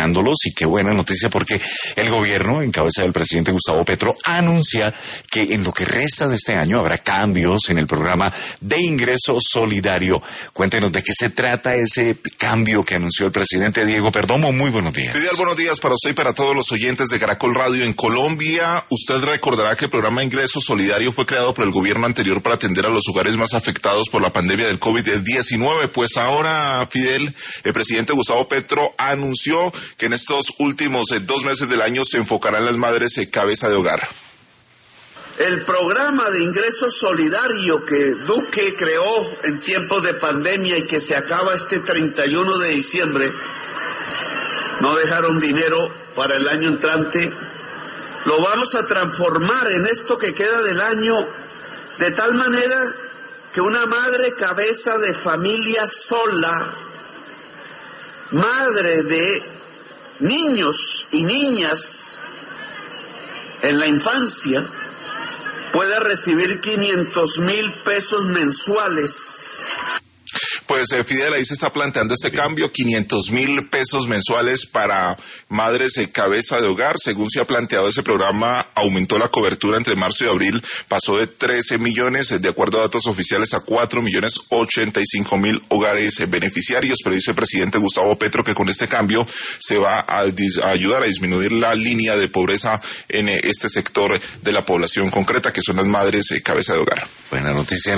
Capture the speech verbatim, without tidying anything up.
Y qué buena noticia porque el gobierno, en cabeza del presidente Gustavo Petro, anuncia que en lo que resta de este año habrá cambios en el programa de ingreso solidario. Cuéntenos de qué se trata ese cambio que anunció el presidente. Diego Perdomo, muy buenos días. Fidel, buenos días para usted y para todos los oyentes de Caracol Radio en Colombia. Usted recordará que el programa de ingreso solidario fue creado por el gobierno anterior para atender a los hogares más afectados por la pandemia del COVID diecinueve. Pues ahora, Fidel, el presidente Gustavo Petro anunció que en estos últimos eh, dos meses del año se enfocarán las madres eh, cabeza de hogar. El programa de ingreso solidario que Duque creó en tiempos de pandemia y que se acaba este treinta y uno de diciembre, no dejaron dinero para el año entrante, lo vamos a transformar en esto que queda del año, de tal manera que una madre cabeza de familia sola, madre de niños y niñas en la infancia, pueda recibir quinientos mil pesos mensuales. Pues eh, Fidel, ahí se está planteando este cambio, quinientos mil pesos mensuales para madres de cabeza de hogar. Según se ha planteado ese programa, aumentó la cobertura entre marzo y abril, pasó de trece millones, de acuerdo a datos oficiales, a cuatro millones ochenta y cinco mil hogares eh, beneficiarios. Pero dice el presidente Gustavo Petro que con este cambio se va a, a ayudar a disminuir la línea de pobreza en eh, este sector de la población concreta, que son las madres de cabeza de hogar. Buena noticia.